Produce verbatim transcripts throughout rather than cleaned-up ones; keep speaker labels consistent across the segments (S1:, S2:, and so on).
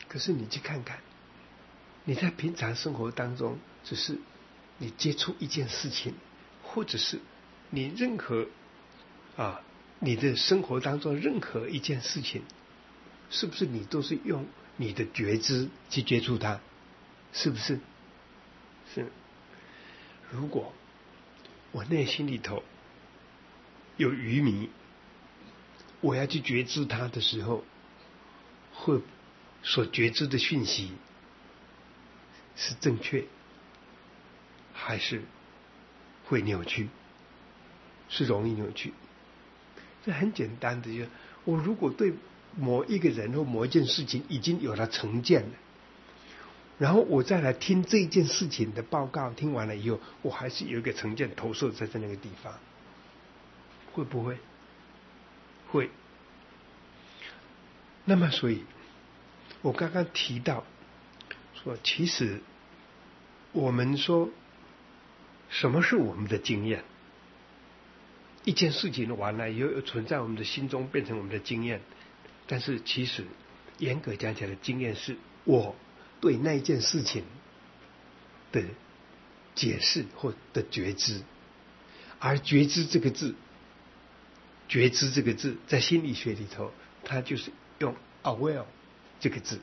S1: 可是你去看看，你在平常生活当中，只是你接触一件事情，或者是你任何啊，你的生活当中任何一件事情，是不是你都是用你的觉知去接触它？是不是？是。如果我内心里头有愚迷，我要去觉知它的时候，会所觉知的讯息是正确，还是会扭曲？是容易扭曲。这很简单的，就我如果对某一个人或某一件事情已经有了成见了，然后我再来听这件事情的报告，听完了以后，我还是有一个成见投射在那个地方，会不会？会。那么，所以我刚刚提到说，其实我们说什么是我们的经验？一件事情完了以后，存在我们的心中，变成我们的经验。但是其实严格讲起来，经验是我对那一件事情的解释或的觉知。而觉知这个字，觉知这个字在心理学里头，它就是用 aware 这个字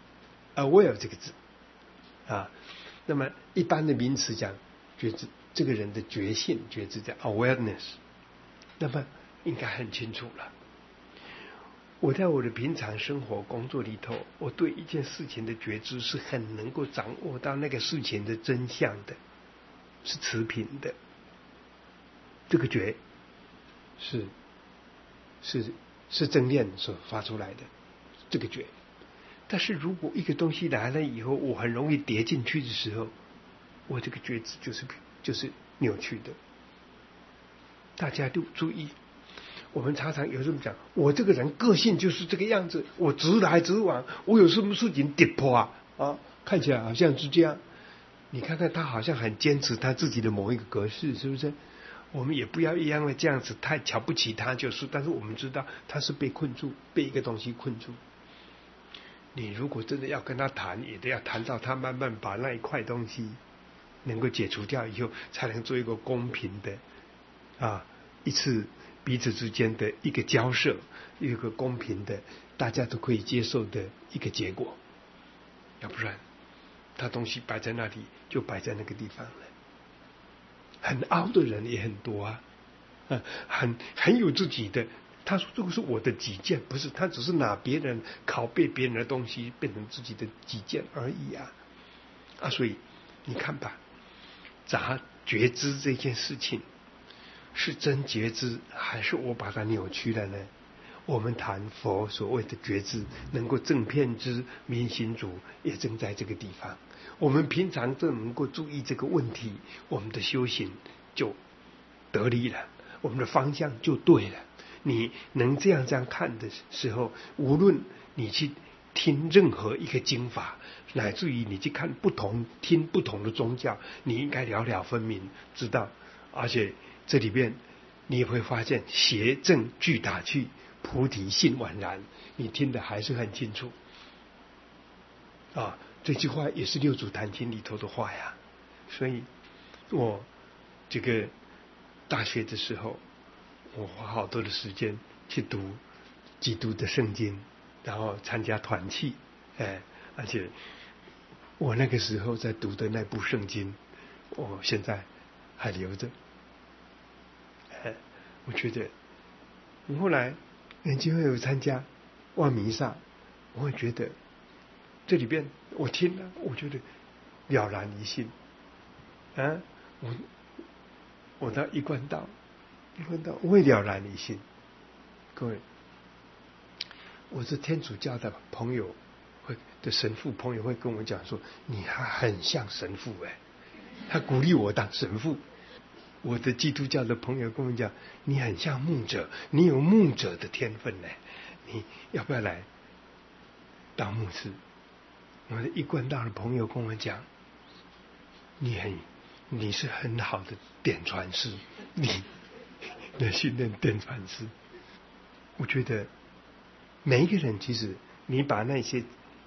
S1: aware 这个字啊。那么一般的名词讲觉知，这个人的觉性觉知叫 awareness， 那么应该很清楚了。我在我的平常生活工作里头，我对一件事情的觉知是很能够掌握到那个事情的真相的，是持平的。这个觉是是是正念所发出来的这个觉。但是如果一个东西来了以后，我很容易跌进去的时候，我这个觉知就是就是扭曲的。大家都注意，我们常常有这么讲，我这个人个性就是这个样子，我直来直往，我有什么事情跌破啊啊，看起来好像是这样。你看看他好像很坚持他自己的某一个格式，是不是？我们也不要因为这样子太瞧不起他，就是，但是我们知道他是被困住，被一个东西困住。你如果真的要跟他谈，也得要谈到他慢慢把那一块东西能够解除掉以后，才能做一个公平的啊一次彼此之间的一个交涉，一个公平的大家都可以接受的一个结果。要不然他东西摆在那里就摆在那个地方了。很凹的人也很多啊，啊很很有自己的，他说这个是我的己见，不是，他只是拿别人拷贝别人的东西变成自己的己见而已啊啊！所以你看吧，咋觉知这件事情是真觉知，还是我把它扭曲了呢？我们谈佛所谓的觉知，能够正遍知明心足，也正在这个地方。我们平常都能够注意这个问题，我们的修行就得力了，我们的方向就对了。你能这样这样看的时候，无论你去听任何一个经法，乃至于你去看不同听不同的宗教，你应该了了分明，知道。而且这里边你也会发现邪正俱打去，菩提心宛然，你听的还是很清楚啊。这句话也是六祖坛经里头的话呀。所以我这个大学的时候，我花好多的时间去读基督的圣经，然后参加团契，哎，而且我那个时候在读的那部圣经，我现在还留着。哎，我觉得我后来有机会有参加望弥撒，我会觉得这里边我听了，我觉得了然于心啊，我我到一贯道，一贯道我也了然于心。各位，我是天主教的朋友会的神父朋友会跟我讲说，你还很像神父哎，他鼓励我当神父。我的基督教的朋友跟我讲，你很像牧者，你有牧者的天分呢，你要不要来当牧师？我的一贯道的朋友跟我讲，你很你是很好的点传师，你的训练点传师。我觉得每一个人，其实你把那些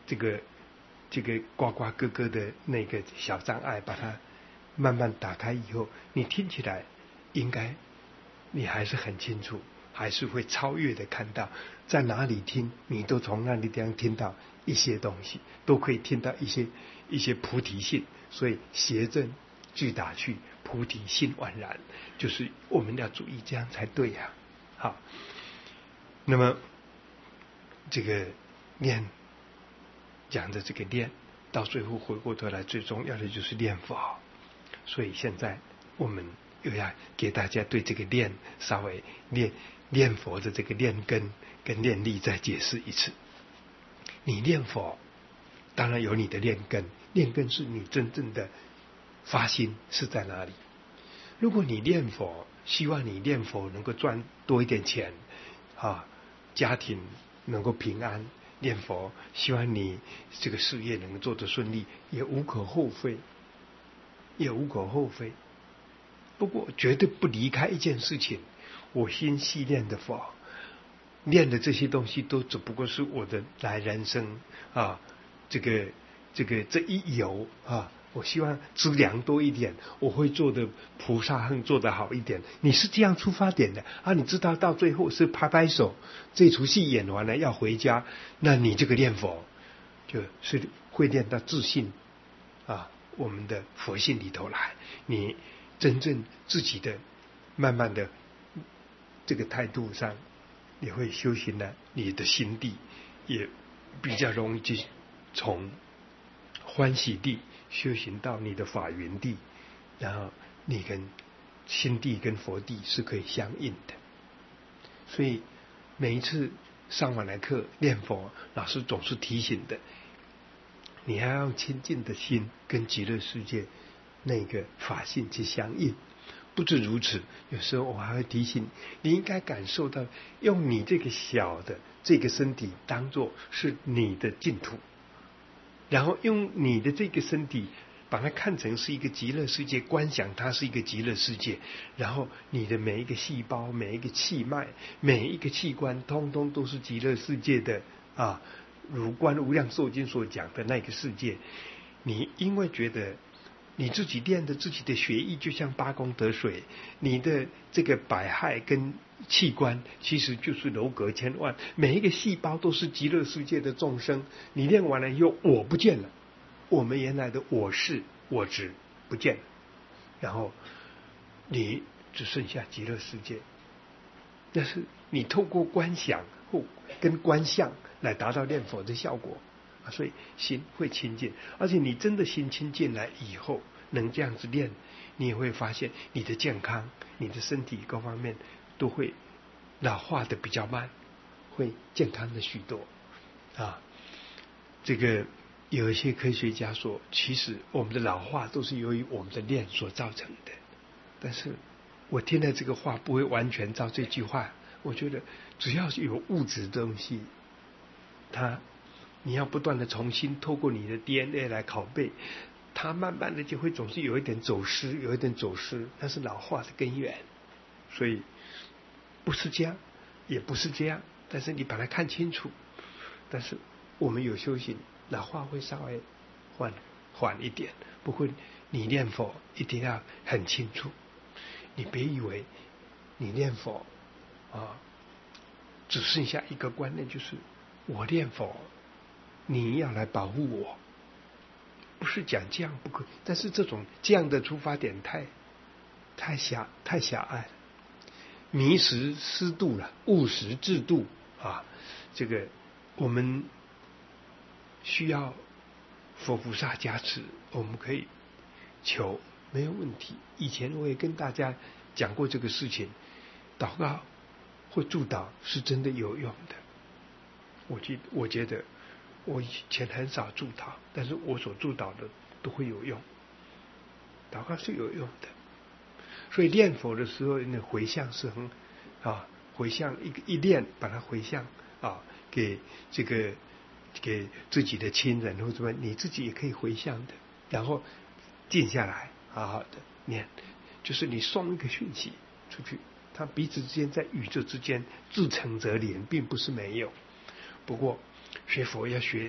S1: 这个这个呱呱咯咯的那个小障碍，把它慢慢打开以后，你听起来应该你还是很清楚，还是会超越的看到，在哪里听你都从那里地方听到一些东西，都可以听到一些一些菩提性。所以邪正俱打去，菩提心宛然，就是我们要注意，这样才对呀、啊。好，那么这个念讲的这个念，到最后回过头来，最重要的就是念佛。所以现在我们又要给大家对这个念稍微念念佛的这个念根跟念力再解释一次。你念佛当然有你的念根，念根是你真正的发心是在哪里。如果你念佛希望你念佛能够赚多一点钱啊，家庭能够平安，念佛希望你这个事业能够做得顺利，也无可厚非，也无可厚非。不过绝对不离开一件事情，我心系念的佛，念的这些东西都只不过是我的来人生啊，这个这个这一游啊，我希望资粮多一点，我会做的菩萨恨做得好一点。你是这样出发点的啊，你知道到最后是拍拍手，这出戏演完了要回家，那你这个念佛就是会念到自信啊，我们的佛性里头来，你真正自己的慢慢的这个态度上，你会修行了，你的心地也比较容易去从欢喜地修行到你的法云地，然后你跟心地跟佛地是可以相应的。所以每一次上完来课念佛，老师总是提醒的，你还要用清净的心跟极乐世界那个法性去相应。不止如此，有时候我还会提醒你应该感受到，用你这个小的这个身体当作是你的净土，然后用你的这个身体把它看成是一个极乐世界，观想它是一个极乐世界，然后你的每一个细胞、每一个气脉、每一个器官通通都是极乐世界的啊，如观无量寿经所讲的那个世界。你因为觉得你自己练的自己的血液就像八功德水，你的这个百骸跟器官其实就是楼阁千万，每一个细胞都是极乐世界的众生。你练完了以后，我不见了，我们原来的我是我执不见了，然后你只剩下极乐世界。但是你透过观想或跟观相来达到念佛的效果。所以心会清净，而且你真的心清净来以后，能这样子练，你也会发现你的健康、你的身体各方面都会老化的比较慢，会健康的许多啊。这个有一些科学家说，其实我们的老化都是由于我们的念所造成的。但是我听了这个话，不会完全照这句话。我觉得只要是有物质的东西，它你要不断的重新透过你的 D N A 来拷贝，它慢慢的就会总是有一点走失，有一点走失，那是老化的根源。所以不是这样，也不是这样，但是你把它看清楚。但是我们有修行，老化会稍微缓缓一点，不会你念佛一定要很清楚。你别以为你念佛啊，只剩下一个观念，就是我念佛，你要来保护我，不是讲这样不可以。但是这种这样的出发点太太狭太狭隘了，迷失失度了，务实制度啊。这个我们需要佛菩萨加持，我们可以求没有问题。以前我也跟大家讲过这个事情，祷告或祝祷是真的有用的。我记我觉得我以前很少祝祷，但是我所祝祷的都会有用。祷告是有用的，所以念佛的时候，那回向是很啊，回向一一念把它回向啊，给这个给自己的亲人或者什么，你自己也可以回向的。然后静下来，好好的念，就是你送一个讯息出去，它彼此之间在宇宙之间自成则连，并不是没有。不过学佛要学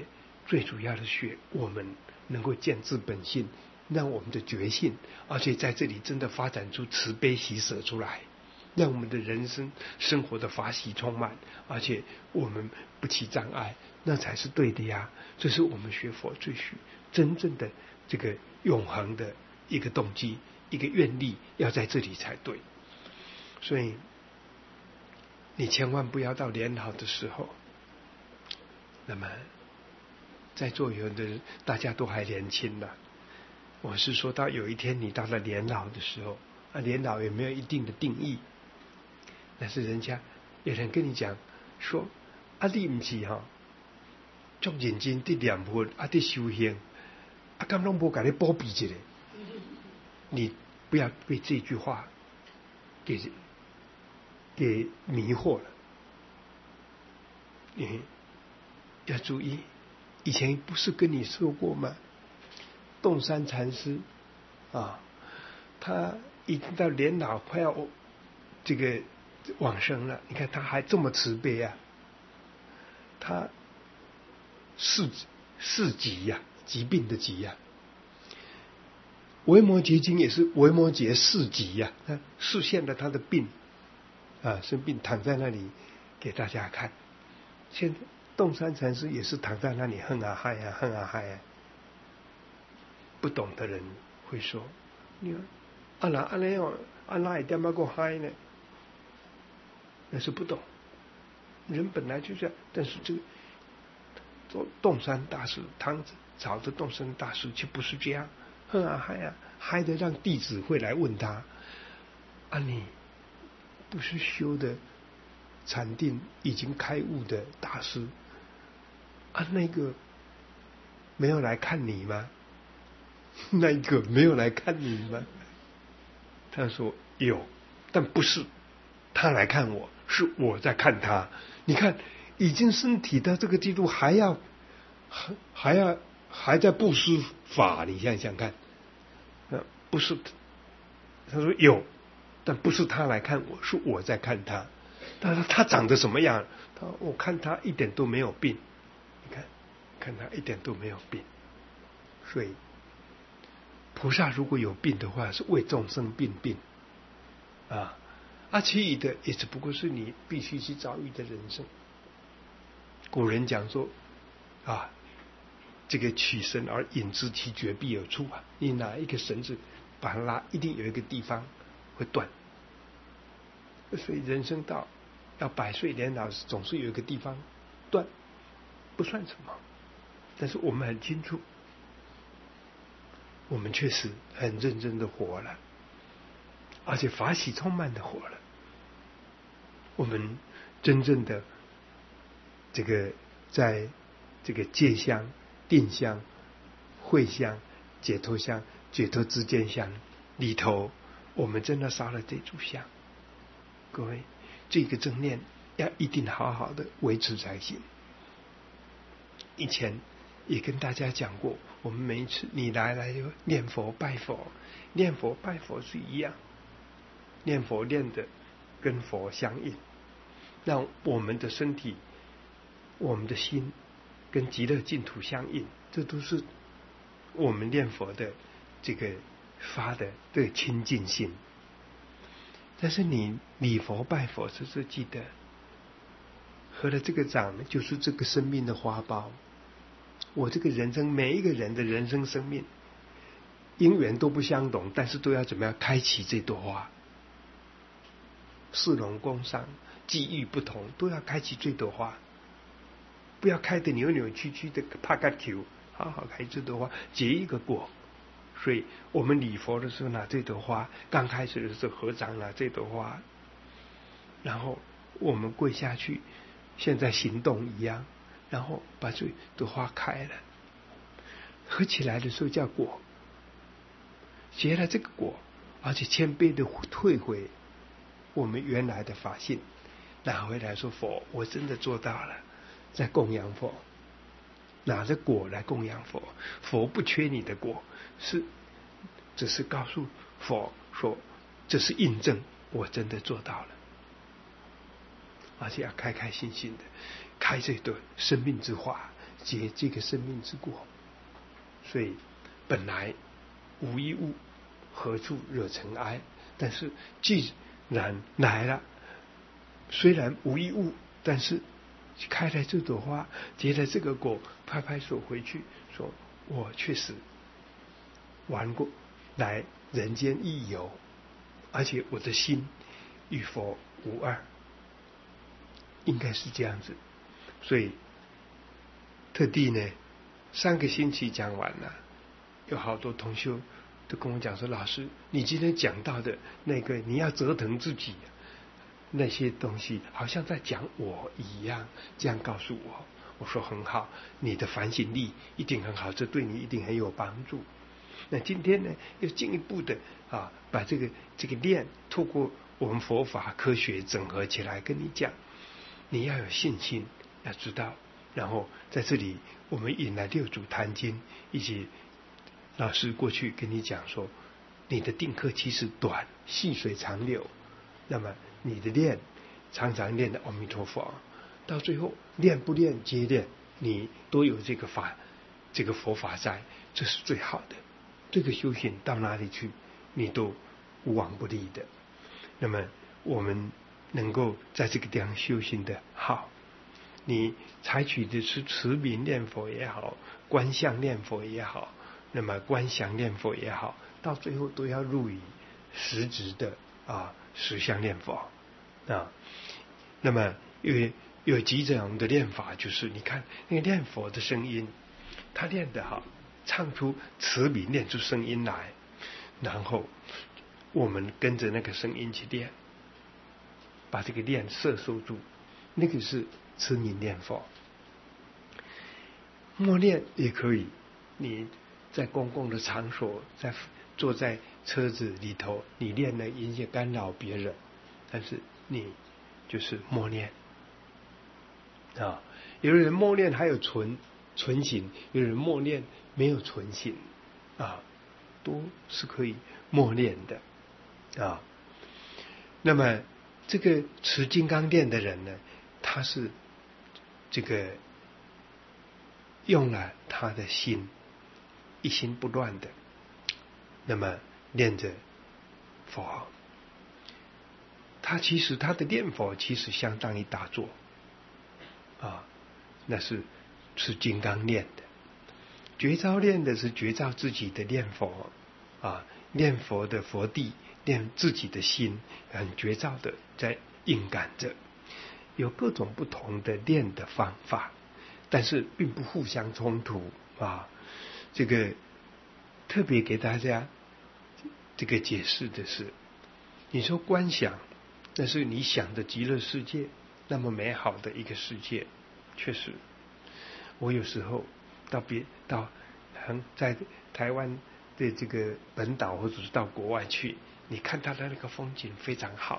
S1: 最主要的学我们能够见自本性，让我们的觉性，而且在这里真的发展出慈悲喜舍出来，让我们的人生生活的法喜充满，而且我们不起障碍，那才是对的呀。这是我们学佛最需真正的这个永恒的一个动机，一个愿力，要在这里才对。所以你千万不要到年老的时候，那么在座有的人大家都还年轻了，我是说到有一天你到了年老的时候，啊，年老也没有一定的定义，但是人家有人跟你讲说，啊，你不是哈，足认真的念佛，啊，的修行，啊，咁拢无给你保庇一个，你不要被这句话给给迷惑了。你要注意，以前不是跟你说过吗？洞山禅师啊，他已经到年老快要这个往生了，你看他还这么慈悲啊，他四四疾呀、啊，疾病的疾呀、啊。维摩诘经也是维摩诘四疾呀、啊，他示现了他的病啊，生病躺在那里给大家看。现在洞山禅师也是躺在那里哼啊嗨啊哼啊嗨啊。不懂的人会说：“你看，啊那啊那样啊那一点么个嗨呢？”那是不懂。人本来就这样，但是这个做洞山大师，唐朝的洞山大师却不是这样，哼啊嗨啊嗨的，让弟子会来问他：“啊你不是修的禅定已经开悟的大师，啊那个没有来看你吗？那一个没有来看你吗？”他说有，但不是他来看我，是我在看他。你看，已经身体到这个地步，还要还还要还在布施法，你想想看，不是？他说有，但不是他来看我，是我在看他。但是他长得什么样？他我看他一点都没有病，你看，看他一点都没有病。所以菩萨如果有病的话，是为众生病病啊，啊，其余的也只不过是你必须去遭遇的人生。古人讲说啊，这个取绳而引之，其绝必有处啊！你拿一个绳子把它拉，一定有一个地方会断。所以人生到要百岁年老，总是有一个地方断，不算什么。但是我们很清楚，我们确实很认真的活了，而且法喜充满的活了。我们真正的这个在这个戒相、定相、慧相、解脱相、解脱之间相里头，我们真的烧了这炷香。各位，这个正念要一定好好的维持才行。以前也跟大家讲过，我们每一次你来来就念佛拜佛，念佛拜佛是一样，念佛念的跟佛相应，让我们的身体、我们的心跟极乐净土相应，这都是我们念佛的这个发的这个清净心。但是你礼佛拜佛，只是记得合了这个掌，就是这个生命的花苞。我这个人生，每一个人的人生生命因缘都不相同，但是都要怎么样开启这朵花？士农工商际遇不同，都要开启这朵花，不要开得扭扭曲曲的，怕个球，好好开这朵花，结一个果。所以我们礼佛的时候拿这朵花，刚开始的时候合掌拿这朵花，然后我们跪下去，现在行动一样，然后把这朵花开了，合起来的时候叫果，结了这个果，而且谦卑的退回我们原来的法性，拿回来说佛，我真的做到了，在供养佛，拿着果来供养佛，佛不缺你的果，是只是告诉佛说，这是印证我真的做到了，而且要开开心心的开这朵生命之花， 结这个生命之果。所以本来无一物，何处惹尘埃？但是既然来了，虽然无一物，但是开了这朵花，结了这个果，拍拍手回去说：“我确实玩过，来人间一游，而且我的心与佛无二。”应该是这样子。所以特地呢，上个星期讲完了，有好多同修都跟我讲说：“老师，你今天讲到的那个你要折腾自己，那些东西好像在讲我一样，这样告诉我。”我说很好，你的反省力一定很好，这对你一定很有帮助。那今天呢，又进一步的啊，把这个这个练透过我们佛法科学整合起来跟你讲，你要有信心，要知道。然后在这里，我们引来六祖坛经，以及老师过去跟你讲说，你的定课其实短，细水长流。那么你的练，常常练的阿弥陀佛，到最后练不练皆练，你都有这个法，这个佛法在，这是最好的。这个修行到哪里去，你都无往不利的。那么我们能够在这个地方修行的好，你采取的是持名念佛也好，观相念佛也好，那么观想念佛也好，到最后都要入于实质的啊实相念佛啊。那么有有几种的念法，就是你看那个念佛的声音，他念得好，唱出词名，念出声音来，然后我们跟着那个声音去念，把这个念摄受住，那个是持名念佛。默念也可以，你在公共的场所，在坐在车子里头，你念了音也干扰别人，但是你就是默念啊。有人默念还有存存行，有人默念没有存行啊，都是可以默念的啊。那么这个持金刚殿的人呢，他是这个用了他的心，一心不乱的，那么念着佛。他其实他的念佛其实相当于打坐啊，那是持金刚念的。觉照念的是觉照自己的念佛啊，念佛的佛地，念自己的心，很觉照的在应感着。有各种不同的念的方法，但是并不互相冲突啊。这个特别给大家这个解释的是，你说观想，那是你想的极乐世界，那么美好的一个世界。确实，我有时候到别到很在台湾的这个本岛，或者是到国外去，你看它的那个风景非常好，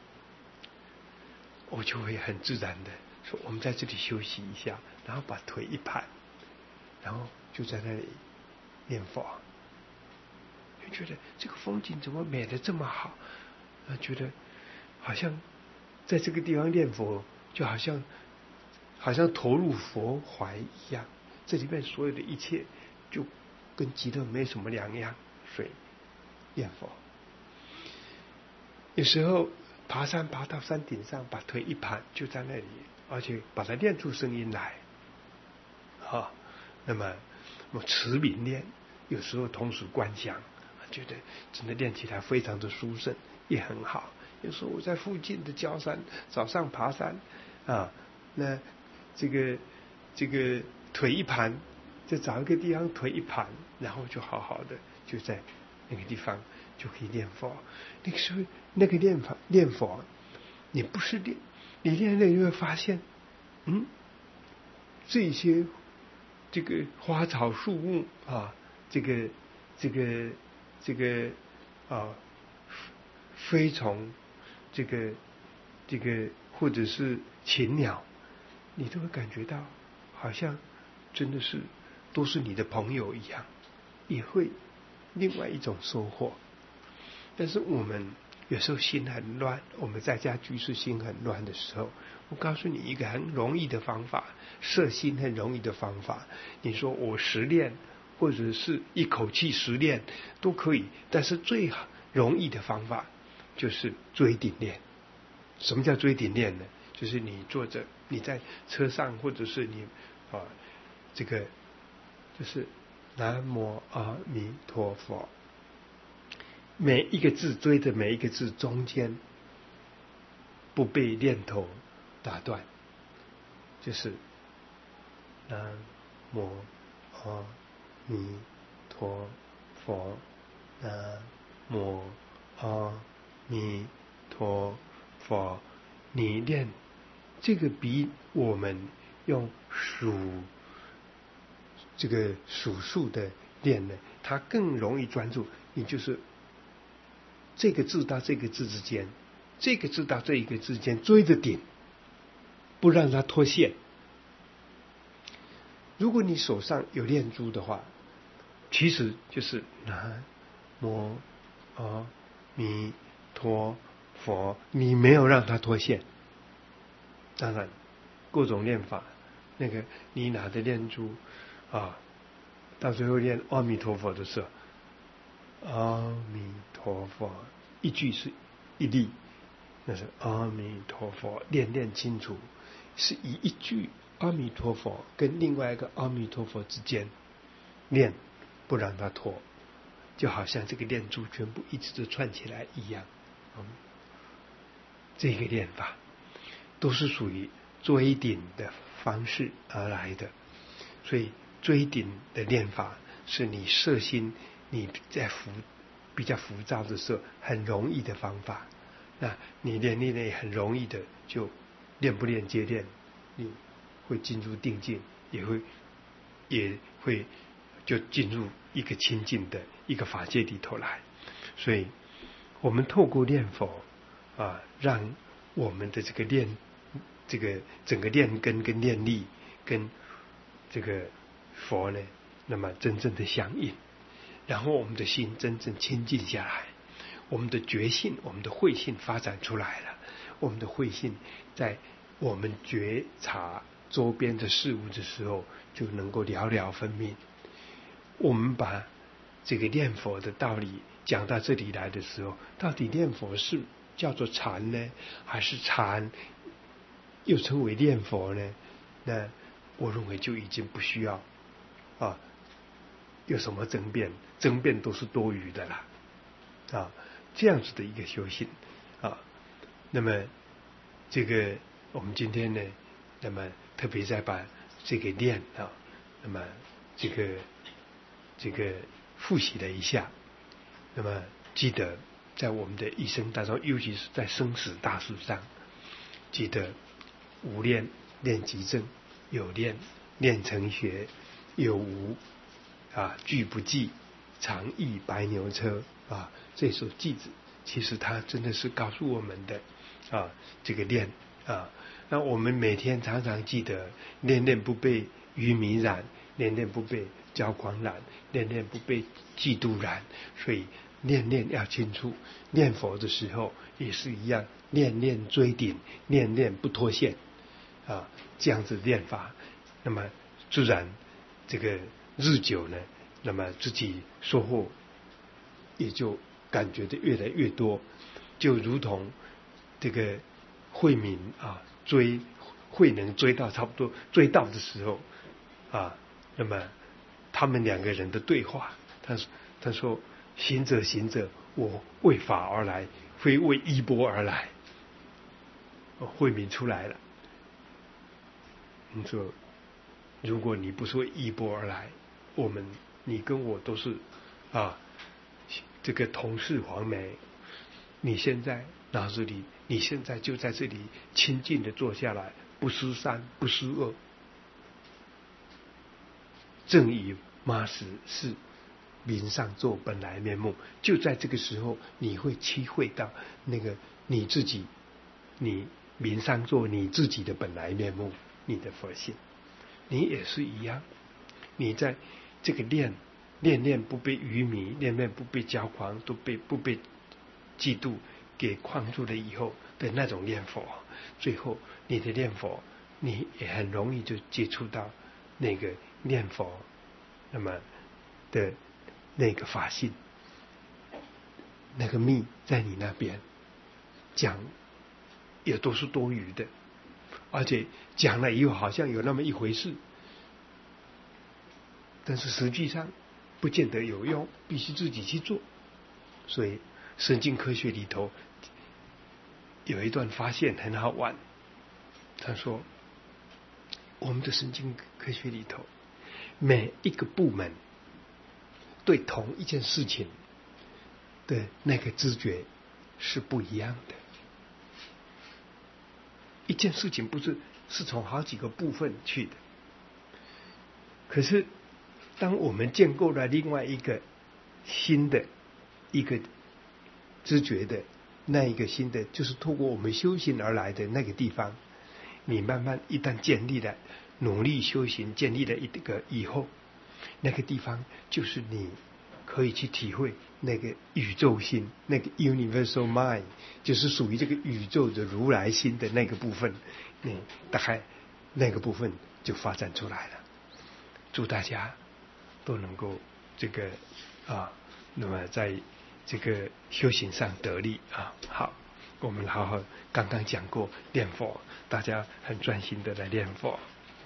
S1: 我就会很自然的说，我们在这里休息一下，然后把腿一盘，然后就在那里念佛，就觉得这个风景怎么美得这么好，觉得好像在这个地方念佛，就好像好像投入佛怀一样，这里面所有的一切就跟极乐没什么两样，所以念佛。有时候爬山爬到山顶上，把腿一盘就在那里，而且把它念出声音来啊。那么我持名念，有时候同时观想，觉得真的练起来非常的殊胜，也很好。有时候我在附近的郊山，早上爬山啊，那这个这个腿一盘，就找一个地方腿一盘，然后就好好的就在那个地方就可以念佛。那个时候那个念法念佛，你不是练，你练了你会发现，嗯，这些这个花草树木啊，这个这个这个啊飞虫，这个这个或者是禽鸟，你都会感觉到好像真的是都是你的朋友一样，也会另外一种收获。但是我们有时候心很乱，我们在家居士心很乱的时候，我告诉你一个很容易的方法，摄心很容易的方法。你说我十练，或者是一口气十练都可以，但是最容易的方法就是椎顶练。什么叫椎顶练呢？就是你坐着，你在车上，或者是你啊，这个就是南无阿弥陀佛，每一个字追着每一个字中间不被念头打断，就是南无阿弥陀佛，南无阿弥陀佛。你念这个比我们用数这个数数的念呢，它更容易专注。你就是这个字到这个字之间，这个字到这一个字之间追着顶，不让它脱线。如果你手上有念珠的话，其实就是南无阿弥陀佛，你没有让它脱线。当然各种念法，那个你拿的念珠啊，到最后念阿弥陀佛的时候，阿弥陀佛一句是一粒，那是阿弥陀佛，念念清楚，是以一句阿弥陀佛跟另外一个阿弥陀佛之间念，不让它脱，就好像这个念珠全部一直都串起来一样。嗯，这个念法都是属于追顶的方式而来的，所以追顶的念法是你摄心，你在浮比较浮躁的时候很容易的方法。那你练练练很容易的，就练不练接练，你会进入定境，也会也会就进入一个清净的一个法界里头来。所以我们透过念佛啊，让我们的这个念这个整个念根跟念力跟这个佛呢，那么真正的相应，然后我们的心真正清净下来，我们的觉性，我们的慧性发展出来了。我们的慧性在我们觉察周边的事物的时候，就能够了了分明。我们把这个念佛的道理讲到这里来的时候，到底念佛是叫做禅呢，还是禅又称为念佛呢？那我认为就已经不需要啊有什么争辩，争辩都是多余的啦啊，这样子的一个修行啊。那么这个我们今天呢，那么特别再把这个念啊，那么这个这个复习了一下。那么记得在我们的一生当中，尤其是在生死大事上，记得无念念即正，有念念成学，有无啊句不记，常忆白牛车啊。这首偈子其实它真的是告诉我们的啊这个念啊。那我们每天常常记得，念念不被愚迷染，念念不被骄狂染，念念不被嫉妒染。所以念念要清楚，念佛的时候也是一样，念念追顶，念念不脱线啊，这样子念法，那么自然这个日久呢，那么自己收获也就感觉的越来越多，就如同这个慧敏啊追慧能追到差不多追到的时候啊，那么他们两个人的对话，他他说行者行者，我为法而来，非为衣钵而来。慧敏出来了，你说如果你不是为衣钵而来，我们你跟我都是啊这个同是黄梅，你现在脑子里你现在就在这里清静的坐下来，不思善不思恶，正以妈时是明上座本来面目。就在这个时候，你会体会到那个你自己，你明上座你自己的本来面目，你的佛性。你也是一样，你在这个念念念不被愚迷，念念不被骄狂，都被不被嫉妒， 给框住了以后的那种念佛，最后你的念佛，你也很容易就接触到那个念佛，那么的那个法性，那个密在你那边讲，也都是多余的，而且讲了以后好像有那么一回事，但是实际上不见得有用，必须自己去做。所以神经科学里头有一段发现很好玩，他说我们的神经科学里头每一个部门对同一件事情的那个知觉是不一样的。一件事情不是是从好几个部分去的，可是当我们建构了另外一个新的一个知觉的那一个新的，就是透过我们修行而来的那个地方，你慢慢一旦建立了，努力修行建立了一个以后，那个地方就是你可以去体会那个宇宙心，那个 universal mind， 就是属于这个宇宙的如来心的那个部分，你大概那个部分就发展出来了。祝大家都能够这个啊，那么在这个修行上得力啊。好，我们好好刚刚讲过念佛，大家很专心的来念佛。